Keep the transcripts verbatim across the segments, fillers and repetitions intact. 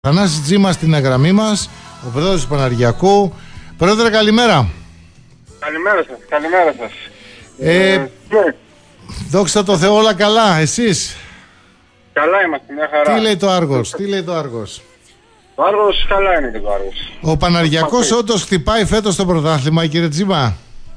Θανάσης Τζίμα στην γραμμή μας, ο πρόεδρος του Παναργιακού. Πρόεδρε, καλημέρα. Καλημέρα σας, καλημέρα σας. Ε, ε, ναι. Δόξα τω Θεώ, όλα καλά, εσείς? Καλά είμαστε, μια χαρά. Τι λέει το Άργος, τι λέει το Άργος? Το Άργος καλά είναι και το Άργος. Ο Παναργιακός όντως χτυπάει φέτος το πρωτάθλημα, κύριε Τζίμα?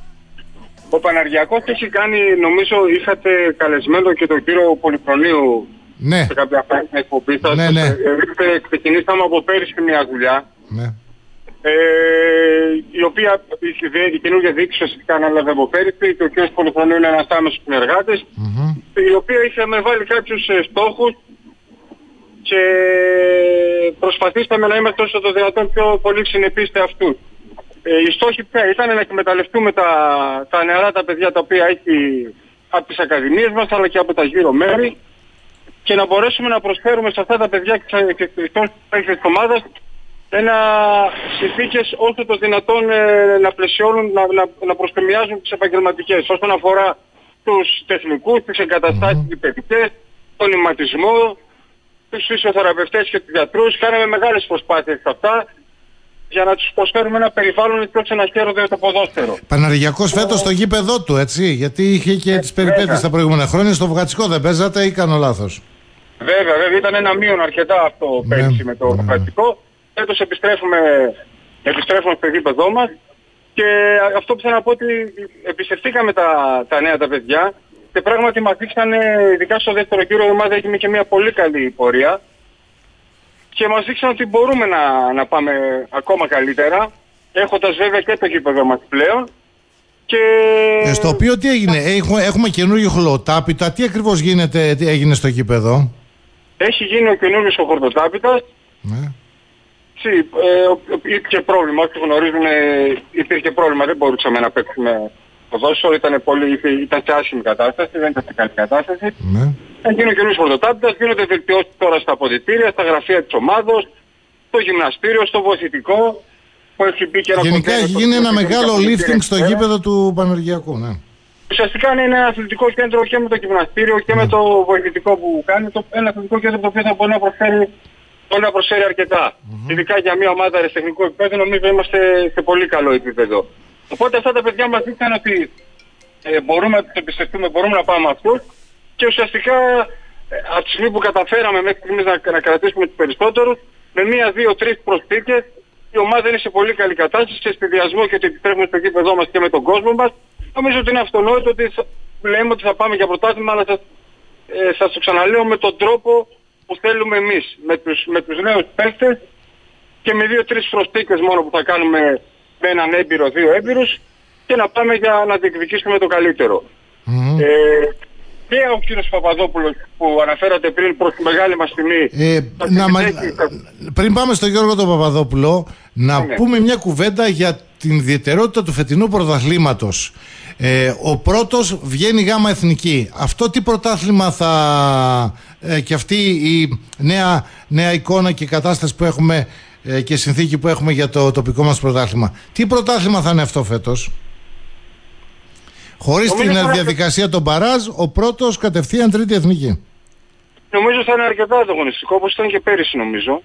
Ο Παναργιακός έχει κάνει, νομίζω είχατε καλεσμένο και τον κύριο Πολυχρονίου. Ναι. Σε κάποια φάση στην εκπομπή σας. Ναι, ναι. Ε, ξεκινήσαμε από πέρυσι μια δουλειά. Ναι. Ε, η οποία η, η καινούργια διοίκηση ουσιαστικά ανέλαβε από πέρυσι και ο κ. Πολυχρονίου είναι ένας άμεσος συνεργάτης, Mm-hmm. η οποία είχαμε βάλει κάποιους ε, στόχους και προσπαθήσαμε να είμαστε όσο το δυνατόν πιο πολύ συνεπείς σε αυτούς. Ε, οι στόχοι πια ήταν να εκμεταλλευτούμε τα, τα νεαρά τα παιδιά τα οποία έχει από τις ακαδημίες μας αλλά και από τα γύρω μέρη και να μπορέσουμε να προσφέρουμε σε αυτά τα παιδιά και στις ομάδας ένα συνθήκες όσο το δυνατόν ε, να πλαισιώνουν, να, να, να προσκομιάζουν τις επαγγελματικές όσον αφορά τους τεχνικούς, τις εγκαταστάσεις mm-hmm. παιδικές, τον ηματισμό, τους φυσιοθεραπευτές και τους γιατρούς. Κάναμε μεγάλες προσπάθειες σε αυτά για να τους προσφέρουμε ένα περιβάλλον πιο ξαναχαίρονται το ποδόσφαιρο. Παναργιακός φέτος στο γήπεδό του, έτσι, γιατί είχε και τις περιπέτειες τα προηγούμενα χρόνια. Στο Βουγατσικό δεν παίζατε ή κάνω λάθος? Βέβαια, βέβαια, ήταν ένα μείον αρκετά αυτό ναι, πέρυσι με το ναι. Βουγατσικό. Φέτος επιστρέφουμε, επιστρέφουμε στο γήπεδό μας και αυτό που θέλω να πω ότι εμπιστευτήκαμε τα, τα νέα τα παιδιά και πράγματι μας δείξανε, ειδικά στο δεύτερο γύρο, η ομάδα έγινε και μια πολύ καλή πορεία και μας δείξαν ότι μπορούμε να, να πάμε ακόμα καλύτερα, έχοντας βέβαια και το γήπεδο μας πλέον. Και... Ε, στο οποίο τι έγινε, έχουμε, έχουμε καινούργιο χορτοτάπητα, τι ακριβώς γίνεται, τι έγινε στο γήπεδο? Έχει γίνει ο καινούριος ο χορτοτάπητας. Ναι. Ε, υπήρχε πρόβλημα, όσοι γνωρίζουν υπήρχε πρόβλημα, δεν μπορούσαμε να παίξουμε ποδόσφαιρο, ήταν, πολύ, ήταν σε άσχημη κατάσταση, δεν ήταν σε καλή κατάσταση. Ναι. Έγινε ο καινούργιος χορτοτάπητας, γίνονται βελτιώσεις τώρα στα αποδυτήρια, στα γραφεία της ομάδος, στο γυμναστήριο, στο βοηθητικό. Που έχει μπει και ένα γενικά έχει γίνει ένα μεγάλο lifting στο γήπεδο του Παναργιακού, ναι. Ουσιαστικά είναι ένα αθλητικό κέντρο και με το γυμναστήριο και mm. με το βοηθητικό που κάνει, το, ένα αθλητικό κέντρο το οποίο θα μπορεί να προσφέρει, μπορεί να προσφέρει αρκετά. Mm-hmm. Ειδικά για μια ομάδα αριστεχνικού επίπεδου νομίζω είμαστε σε πολύ καλό επίπεδο. Οπότε αυτά τα παιδιά μας δείχνουν ότι ε, μπορούμε να τους εμπιστευτούμε, μπορούμε να πάμε αυτούς και ουσιαστικά ε, από τη στιγμή που καταφέραμε μέχρι στιγμής να, να κρατήσουμε τους περισσότερους, με μία, δύο, τρεις προσθήκες η ομάδα είναι σε πολύ καλή κατάσταση σε σχεδιασμό και ότι επιστρέφουμε στο γήπεδό μας και με τον κόσμο μας. Νομίζω ότι είναι αυτονόητο ότι λέμε ότι θα πάμε για πρωτάθλημα, αλλά σας, ε, σας το ξαναλέω με τον τρόπο που θέλουμε εμείς. Με τους, με τους νέους παίκτες και με δύο-τρεις προσθήκες μόνο που θα κάνουμε με έναν έμπειρο, δύο έμπειρους και να πάμε για να διεκδικήσουμε το καλύτερο. Mm-hmm. Ε, και ο κύριος Παπαδόπουλος που αναφέρατε πριν προς τη μεγάλη μας τιμή. Ε, να μα... Πριν πάμε στον Γιώργο τον Παπαδόπουλο, να ναι. πούμε μια κουβέντα για την ιδιαιτερότητα του φετινού πρωταθλήματος. Ε, ο πρώτος βγαίνει γάμα εθνική. Αυτό τι πρωτάθλημα θα... Ε, και αυτή η νέα, νέα εικόνα και κατάσταση που έχουμε ε, και συνθήκη που έχουμε για το τοπικό μας πρωτάθλημα. Τι πρωτάθλημα θα είναι αυτό φέτος? Χωρίς την θα... διαδικασία των μπαράζ, ο πρώτος κατευθείαν τρίτη εθνική. Νομίζω θα είναι αρκετά ανταγωνιστικό, όπως ήταν και πέρυσι νομίζω.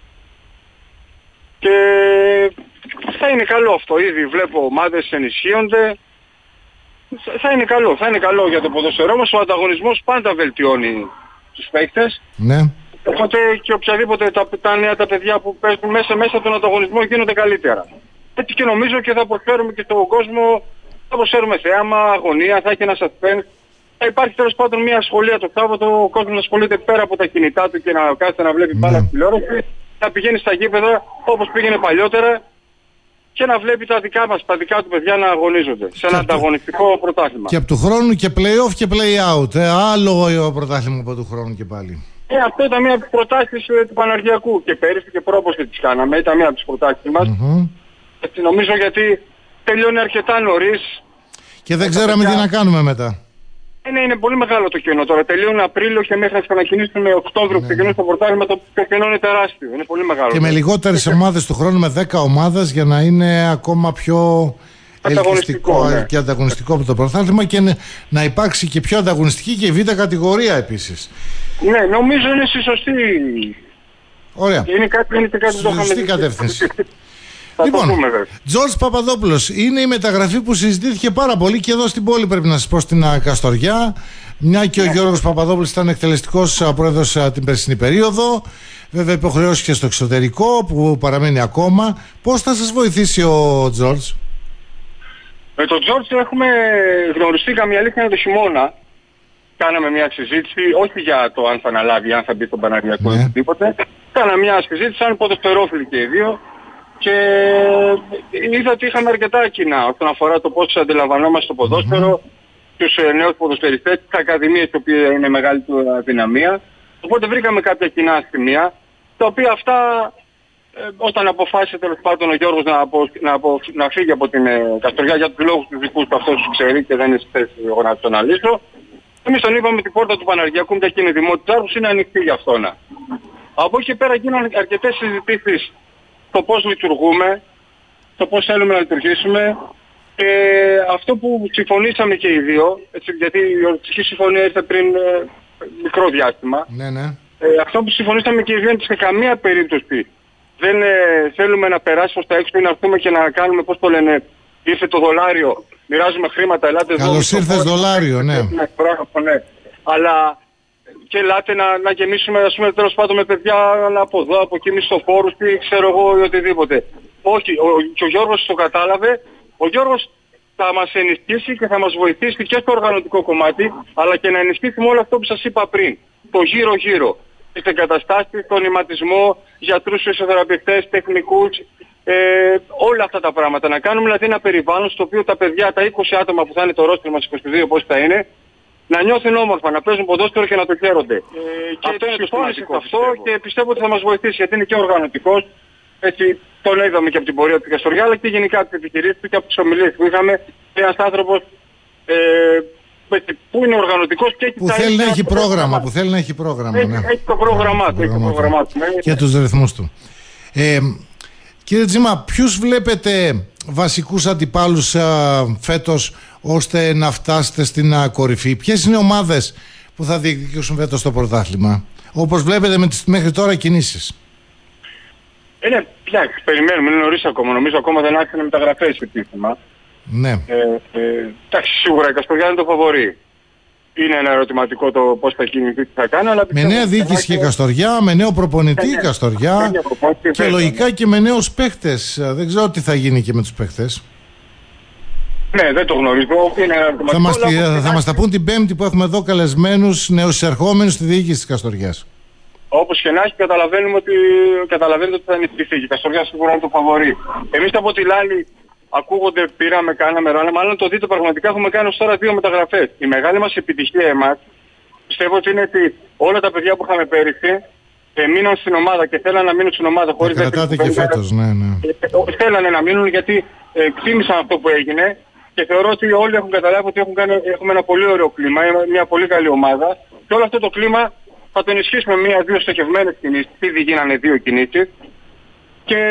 Και θα είναι καλό αυτό. Ήδη βλέπω ομάδες ενισχύονται. Θα είναι καλό, θα είναι καλό για το ποδοσφαιρό μας. Ο ανταγωνισμός πάντα βελτιώνει τους παίκτες. Ναι. Οπότε και οποιαδήποτε τα, τα νέα τα παιδιά που παίζουν μέσα μέσα από τον ανταγωνισμό γίνονται καλύτερα. Έτσι και νομίζω και θα προσφέρουμε και στον κόσμο. Θα προσφέρουμε θέαμα, αγωνία, θα έχει ένα suspense. Θα υπάρχει τέλος πάντων μια σχολεία το Σάββατο, ο κόσμος να ασχολείται πέρα από τα κινητά του και να κάθεται να βλέπει μπάλα στη τηλεόραση. Θα πηγαίνει στα γήπεδα όπως πήγαινε παλιότερα και να βλέπει τα δικά μας, τα δικά του παιδιά να αγωνίζονται σε ένα ανταγωνιστικό πρωτάθλημα. Και από του χρόνου και play-off και play-out. Ε, άλλο πρωτάθλημα από του χρόνου και πάλι. Ε, αυτό ήταν μία από τις προτάσεις ε, του Παναργιακού και πέρυσι και πρόπος και τις κάναμε. Ήταν μία από τις προτάσεις μας. Mm-hmm. Έτσι, νομίζω γιατί τελειώνει αρκετά νωρίς. Και δεν ξέραμε παιδιά... τι να κάνουμε μετά. Είναι, είναι πολύ μεγάλο το κενό τώρα. Τελειώνει Απρίλιο και μέχρι να ξανακινήσουμε Οκτώβριο που ξεκινούν στο πρωτάθλημα το, το κενό είναι τεράστιο. Είναι πολύ μεγάλο. Και με λιγότερες ομάδες του χρόνου, με δέκα ομάδες για να είναι ακόμα πιο ελκυστικό ναι. και ανταγωνιστικό από το πρωτάθλημα και να υπάρξει και πιο ανταγωνιστική και η β' κατηγορία επίσης. Ναι, νομίζω είναι στη σωστή Ωραία. Είναι κάτι, είναι κάτι που το είχαμε Σωστή κατεύθυνση. Λοιπόν, Τζορτζ Παπαδόπουλος είναι η μεταγραφή που συζητήθηκε πάρα πολύ και εδώ στην πόλη, πρέπει να σας πω, στην Καστοριά. Μια και ο yeah. Γιώργος Παπαδόπουλος ήταν εκτελεστικός πρόεδρος την περσινή περίοδο. Βέβαια, υποχρεώσεις και στο εξωτερικό που παραμένει ακόμα. Πώς θα σας βοηθήσει ο Τζορτζ? Με τον Τζορτζ έχουμε γνωριστήκαμε, η αλήθεια είναι, το χειμώνα. Κάναμε μια συζήτηση, όχι για το αν θα αναλάβει, αν θα μπει στον Παναγιακό ή yeah. οτιδήποτε. Κάναμε μια συζήτηση σαν ποδοσφαιρόφιλοι και οι δύο. Και είδα ότι είχαμε αρκετά κοινά όσον αφορά το πώς αντιλαμβανόμαστε το ποδόσφαιρο, mm-hmm. τους ε, νέους ποδοσφαιριστές, τις ακαδημίες, οι οποίες είναι μεγάλη του αδυναμία. Οπότε βρήκαμε κάποια κοινά σημεία, τα οποία αυτά ε, όταν αποφάσισε τέλος πάντων ο Γιώργος να, απο, να, απο, να φύγει από την ε, Καστοριά για τους λόγους του δικούς του, αυτός τους ξέρει και δεν είναι στη θέση εγώ να τον αναλύσω. Εμείς τον είπαμε την πόρτα του Παναργιακού, μια και είναι δημότης άρχους, είναι ανοιχτή για αυτόνα. Από εκεί και πέρα γίνανε αρκετές συζητήσεις το πώς λειτουργούμε, το πώς θέλουμε να λειτουργήσουμε. Και αυτό που συμφωνήσαμε και οι δύο, έτσι, γιατί η οριστική συμφωνία ήρθε πριν ε, μικρό διάστημα. Ναι, ναι. Ε, αυτό που συμφωνήσαμε και οι δύο είναι ότι σε καμία περίπτωση δεν ε, θέλουμε να περάσει προς τα έξω ή να έρθουμε και να κάνουμε, πώς το λένε, ήρθε το δολάριο, μοιράζουμε χρήματα, ελάτε εδώ. Καλώς ήρθες δολάριο, ναι. ναι. ναι. Αλλά και ελάτε να, να γεμίσουμε, ας πούμε, τέλος πάντων με παιδιά από εδώ, από εκεί, μισθοφόρους ή ξέρω εγώ ή οτιδήποτε. Όχι, ο, και ο Γιώργος το κατάλαβε. Ο Γιώργος θα μας ενισχύσει και θα μας βοηθήσει και στο οργανωτικό κομμάτι, αλλά και να ενισχύσει με όλο αυτό που σας είπα πριν. Το γύρω-γύρω. Τις εγκαταστάσεις, τον ηματισμό, γιατρούς, φυσιοθεραπευτές, τεχνικούς, ε, όλα αυτά τα πράγματα. Να κάνουμε δηλαδή ένα περιβάλλον στο οποίο τα παιδιά, τα είκοσι άτομα που θα είναι το ρόστερ μας, είκοσι δύο πώς θα είναι, να νιώθουν όμορφα, να παίζουν ποδόσφαιρο και να το χαίρονται. Ε, και αυτό είναι το σημαντικό. Αυτό και πιστεύω ότι θα μας βοηθήσει, γιατί είναι και οργανωτικός. Έτσι, τον είδαμε και από την πορεία του Καστοριά, αλλά και γενικά από τις επιχειρήσεις του και από τις ομιλίες που είχαμε. Ένας άνθρωπος ε, που είναι οργανωτικός και έχει που θέλει να έχει πρόγραμμα, που θέλει να έχει πρόγραμμα. Έχει, ναι. έχει το πρόγραμμά του. Έχει το πρόγραμμά του. Και τους ρυθμούς του. Ε, κύριε Τζίμα, ποιους βλέπετε βασικούς αντιπάλους α, φέτος ώστε να φτάσετε στην α, κορυφή? Ποιες είναι οι ομάδες που θα διεκδικήσουν φέτος το πρωτάθλημα, όπως βλέπετε με τις μέχρι τώρα κινήσεις? Είναι, πια, περιμένουμε, είναι νωρίς ακόμα. Νομίζω ακόμα δεν άρχισαν μεταγραφές επίσημα. Ναι. Ε, ε, εντάξει, σίγουρα η Καστοριά είναι το φαβορί. Είναι ένα ερωτηματικό το πώς θα κινηθεί, τι θα κάνει. Αλλά με νέα διοίκηση και Καστοριά, με νέο προπονητή η Καστοριά και, και λογικά και με νέους παίχτες. Δεν ξέρω τι θα γίνει και με τους παίχτες. Ναι, δεν το γνωρίζω. Είναι ένα θα μας, θα, θα μας τα πούν την Πέμπτη που έχουμε εδώ καλεσμένους νεοεισερχόμενους στη διοίκηση της Καστοριάς. Όπως και να έχει, καταλαβαίνουμε ότι, καταλαβαίνετε ότι θα ενισχυθεί. Η Καστοριά σίγουρα είναι το φαβορί. Εμείς από τη Λάλη ακούγονται, πήραμε, κάναμε, ράναμε, αλλά αν το δείτε πραγματικά έχουμε κάνει ως τώρα δύο μεταγραφές. Η μεγάλη μας επιτυχία εμάς, πιστεύω ότι είναι ότι όλα τα παιδιά που είχαμε πέρυσι ε, μείναν στην ομάδα και θέλανε να μείνουν στην ομάδα χωρίς να κρατάτε και φέτος, ναι, ναι. Ε, θέλανε να μείνουν γιατί ε, εκτίμησαν αυτό που έγινε και θεωρώ ότι όλοι έχουν καταλάβει ότι έχουν κάνει, έχουμε ένα πολύ ωραίο κλίμα, μια πολύ καλή ομάδα και όλο αυτό το κλίμα θα το ενισχύσουμε μία-δύο στοχευμένες κινήσεις, ήδη γίνανε δύο κινήσεις. Και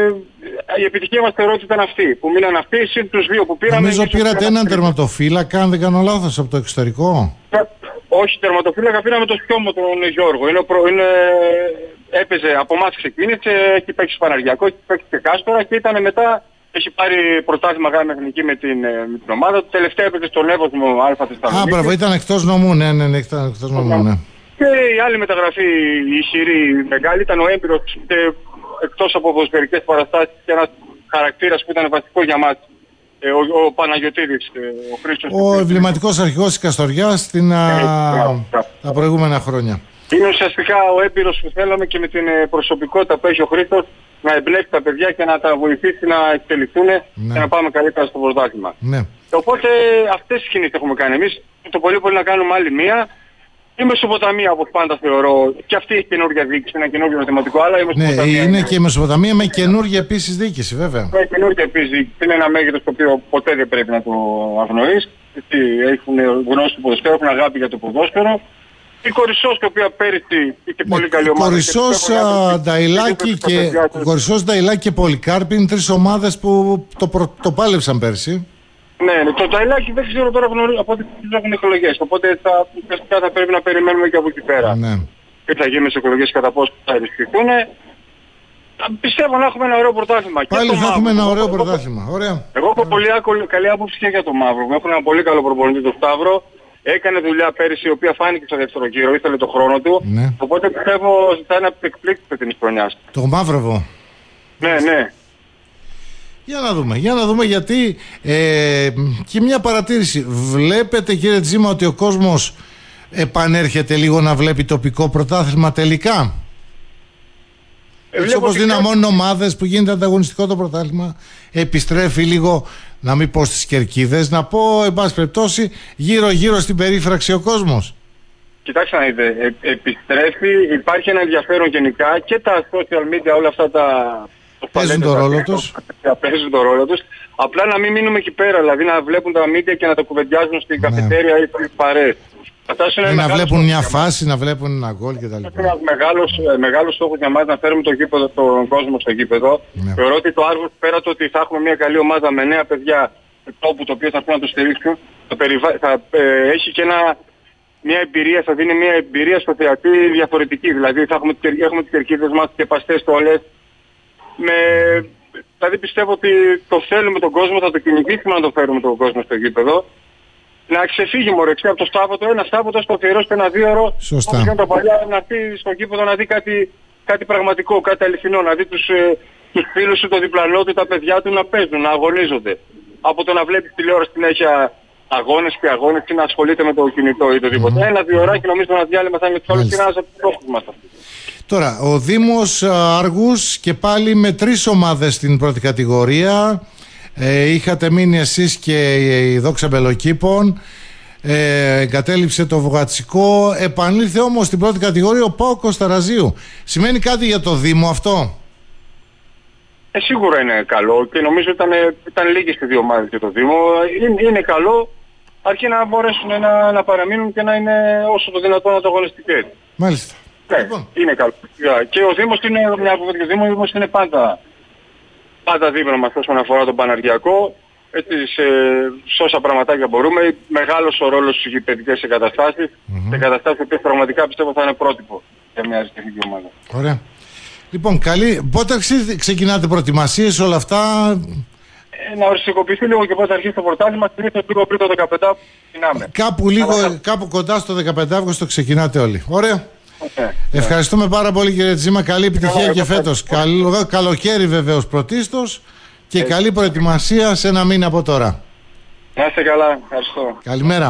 η επιτυχία μας θεωρώ ότι ήταν αυτή, που μείναν αυτοί, συν τους δύο που πήραμε. Νομίζω πήρατε έναν τερματοφύλακα, αν δεν κάνω λάθος, από το εξωτερικό. Όχι, τερματοφύλακα, πήραμε το Σιώμο τον Γιώργο. Είναι, προ, είναι, έπαιζε, από εμάς ξεκίνησε, έχει παίξει Παναργιακό, έχει παίξει και Κάστορα και ήταν μετά, έχει πάρει πρωτάθλημα γάμα εθνική με την, με την ομάδα του. Τελευταία έπαιζε στον Εύωσμο Α Θεσσαλονίκη. Α, μπράβο, ήταν εκτός νομού, ναι, ναι, ναι, ήταν εκτός νομού, ναι. Και η άλλη μεταγραφή, η ισχυρή μεγάλη, ήταν ο έμπειρος εκτός από ποδοσφαιρικές παραστάσεις και ένας χαρακτήρας που ήταν βασικό για μας, ε, ο, ο Παναγιωτίδης, ε, ο Χρήστος. Ο εμβληματικός αρχηγός της Καστοριάς στην, α, ε, τα προηγούμενα χρόνια. Είναι ουσιαστικά ο έμπειρος που θέλαμε και με την προσωπικότητα που έχει ο Χρήστος να εμπλέξει τα παιδιά και να τα βοηθήσει να εξελιχθούν, ναι, και να πάμε καλύτερα στο πρωτάθλημα. Ναι. Οπότε αυτές τις κινήσεις έχουμε κάνει εμείς. Το πολύ πολύ να κάνουμε άλλη μία. Η Μεσοποταμία, όπως πάντα θεωρώ, και αυτή έχει καινούργια διοίκηση, είναι ένα καινούργιο ερωτηματικό, αλλά η Μεσοποταμία. Ναι, είναι, είναι και η Μεσοποταμία με καινούργια επίσης διοίκηση, βέβαια. Με καινούργια επίσης διοίκηση. Είναι ένα μέγεθος το οποίο ποτέ δεν πρέπει να το αγνοείς. Έχουν γνώση του ποδοσφαίρου, έχουν αγάπη για το ποδόσφαιρο. Η Κορισσός, η οποία πέρυσι είχε πολύ καλή ομάδα. Κορισσός, Νταϊλάκη και, Νταϊλάκη και Πολυκάρπη είναι τρεις ομάδες που το, προ, το πάλεψαν πέρσι. Ναι, ναι, το Νταϊλάκη δεν ξέρω τώρα γνωρίζω, από ό,τι έχουν εκλογές, οπότε θα, θα πρέπει να περιμένουμε και από εκεί πέρα. Ναι. Τι θα γίνει με τις εκλογές, κατά πόσο θα ενισχυθούν. Πιστεύω να έχουμε ένα ωραίο πρωτάθλημα. Πάλι και θα μαύρο. έχουμε ένα ωραίο Εγώ, πρωτάθλημα. Ωραία. Εγώ έχω πολύ καλή άποψη και για το μαύρο. Έχουν ένα πολύ καλό προπονητή το Σταύρο. Έκανε δουλειά πέρυσι, η οποία φάνηκε στο δεύτερο γύρο, ήθελε το χρόνο του. Ναι. Οπότε πιστεύω ότι θα είναι από τις εκπλήξεις της χρονιάς. Το Μαύροβο. Ναι, ναι. Για να δούμε, για να δούμε γιατί ε, και μια παρατήρηση. Βλέπετε κύριε Τζίμα ότι ο κόσμος επανέρχεται λίγο να βλέπει τοπικό πρωτάθλημα τελικά? Ε, Έτσι όπως δυναμώνουν ομάδες που γίνεται ανταγωνιστικό το πρωτάθλημα, επιστρέφει λίγο, να μην πω στις κερκίδες, να πω εν πάση περιπτώσει γύρω γύρω στην περίφραξη ο κόσμος. Κοιτάξτε να δείτε, ε, επιστρέφει, υπάρχει ένα ενδιαφέρον γενικά και τα social media, όλα αυτά τα... Παίζουν τον ρόλο τους. Παίζουν τον ρόλο τους. Απλά να μην μείνουμε εκεί πέρα, δηλαδή να βλέπουν τα media και να τα κουβεντιάζουν στην ναι. καφετέρια ή στις παρέες. Ή να βλέπουν μια φάση, να βλέπουν ένα γκολ κτλ. Είναι ένας μεγάλος, μεγάλος στόχος για μας να φέρουμε το γήπεδο, τον κόσμο στο γήπεδο. Ναι. Θεωρώ ότι το Άργος, πέρα το ότι θα έχουμε μια καλή ομάδα με νέα παιδιά τόπου το οποίο θα έρθουν να το στηρίξουν, θα, περιβα... θα ε, έχει και ένα, μια εμπειρία, θα δίνει μια εμπειρία στο θεατή διαφορετική. Δηλαδή θα έχουμε, έχουμε τις κερκίδες μας και παστές τόλες. Με... Δηλαδή πιστεύω ότι το θέλουμε τον κόσμο, θα το κυνηγήσουμε να το φέρουμε τον κόσμο στο γήπεδο. Να ξεφύγει μωρεξιά από το Σάββατο, ένα Σάββατο στο αφιερώσετε ένα δύο ώρο, όπως ήταν τα παλιά, να πει στο γήπεδο να δει κάτι, κάτι πραγματικό, κάτι αληθινό, να δει τους, ε, τους φίλους του, το διπλανό του, τα παιδιά του να παίζουν, να αγωνίζονται. Από το να βλέπει τηλεόραση συνέχεια αγώνες και αγώνες και να ασχολείται με το κινητό ή το τίποτα. Mm-hmm. Ένα δύο ωράκι νομίζω ένα διάλειμμα θα είναι τους άλλους και ένας από τους στόχους μας. Τώρα, ο Δήμος Άργους και πάλι με τρεις ομάδες στην πρώτη κατηγορία. Ε, είχατε μείνει εσείς και η Δόξα Μπελοκήπων, ε, εγκατέλειψε το Βουγατσικό, επανήλθε όμως στην πρώτη κατηγορία ο ΠΑΟΚ Κωνσταραζίου. Σημαίνει κάτι για το Δήμο αυτό? Ε, σίγουρα είναι καλό και νομίζω ήταν, ήταν λίγες και δύο ομάδες για το Δήμο. Είναι, είναι καλό αρκεί να μπορέσουν να, να παραμείνουν και να είναι όσο το δυνατόν ανταγωνιστικές. Μάλιστα. Ναι, λοιπόν. Είναι καλό. Και ο Δήμος είναι, μια από το Δήμο, ο Δήμος είναι πάντα πάντα δίπλα μας όσον αφορά τον Παναργιακό, έτσι σε, σε όσα πραγματάκια μπορούμε. Μεγάλος ο ρόλος στις γηπαιδικές εγκαταστάσεις, mm-hmm. σε εγκαταστάσεις που πραγματικά πιστεύω θα είναι πρότυπο για μια αριστερική ομάδα. Ωραία. Λοιπόν, καλή. Πότε ξεκινάτε προετοιμασίες όλα αυτά? Ε, να οριστικοποιηθεί λίγο και πότε αρχίσει το πρωτάθλημα, συνήθως λίγο πριν το δεκαπέντε ξεκινάμε. Κάπου, λίγο, Αλλά... κάπου κοντά στο δεκαπέντε Αυγούστου ξεκινάτε όλοι. Ωραία. Okay. Ευχαριστούμε πάρα πολύ κύριε Τζίμα. Καλή επιτυχία yeah, και φέτος. Καλό, καλοκαίρι βεβαίως πρωτίστως και yeah. καλή προετοιμασία σε ένα μήνα από τώρα. Να είστε καλά. Ευχαριστώ. Καλημέρα.